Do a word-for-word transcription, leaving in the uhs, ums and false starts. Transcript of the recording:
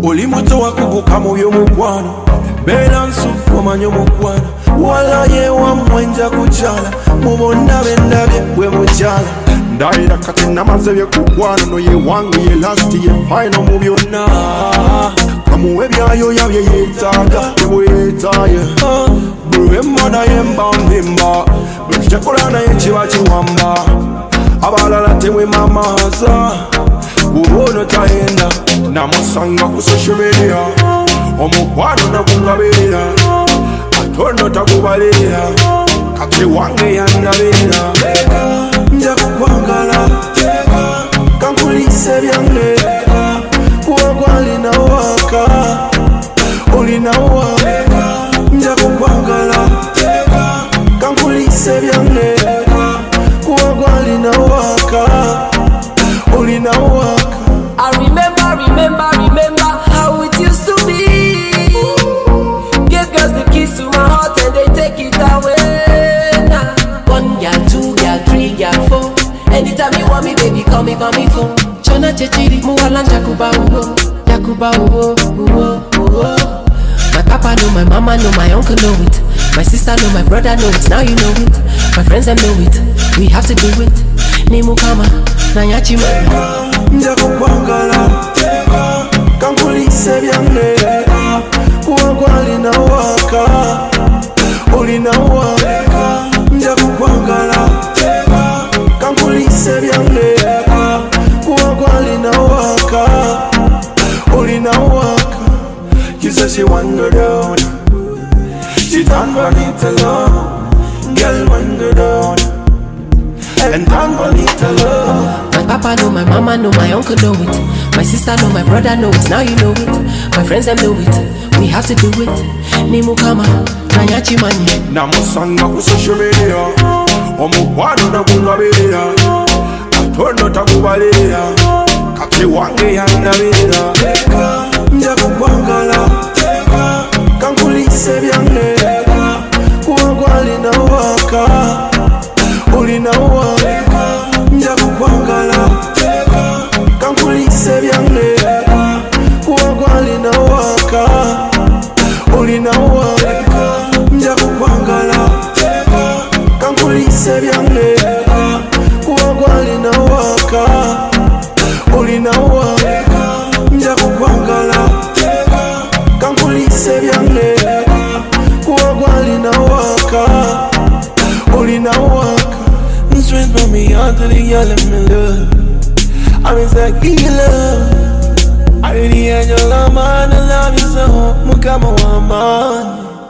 Oli muto wakuguka muyo mukwano Bera nsufu omanyo mukwano Wala ye wa mwenja kuchala Mubona bendabye bwe muchala Ndaira kati namaze bye kukwano No ye wangu ye last ye final mu byonna Kamuwe byayo yabye yetaga Ewe yetaye Bwe mmona ye mbambimba Bwe kitakola naye kiba kiwamba Abalala temwe mamaza Ubono tayenda Namusanga ku social media Omukwano nakungabirira Atono takubalira Kati wange yanabira Nja kukwangala Kankulise byange Kuwagwa alina waka Olina waka Nja kukwangala Kankulise byange Kuwagwa alina waka Olina waka I remember, remember, remember how it used to be. Give girls the keys to my heart and they take it away. Nah. One girl, two girl, three girl, four. Anytime you want me, baby, call me, call me phone. Chona chechiri, muwalan jakuba uwo, jakuba uwo, uwo, uwo. My papa know, my mama know, my uncle know it. My sister know, my brother know it. Now you know it. My friends them know it. We have to do it. Nimu kama, nanyachi mama. Nja kukwangala Kankulise byange Kuwagwa alina waka Olina waka Nja kukwangala Kankulise byange Kuwagwa alina waka Olina waka You say she wander down She turn beneath the love Girl wander down And turn beneath the love My papa know, my mama know, my uncle know it. My sister know, my brother know it. Now you know it. My friends them know it. We have to do it. Nimu kama, nanyachi manye. Namusanga ku social media Omukwano nakungabirira Atono takubalira Kati wange yanabira Nja kukwangala Kankulise byange Kuwagwa alina waka Olina waka Nja kukwangala Kankulise byange Kuwagwa alina waka Olina waka Nja kukwangala Kankulise byange Kuwagwa alina waka Olina waka Nja kukwangala Kankulise byange Kuwagwa alina waka Olina waka Strength from me onto the yellow me love I'm exactly love I really had your love man I love you so Mukama wa man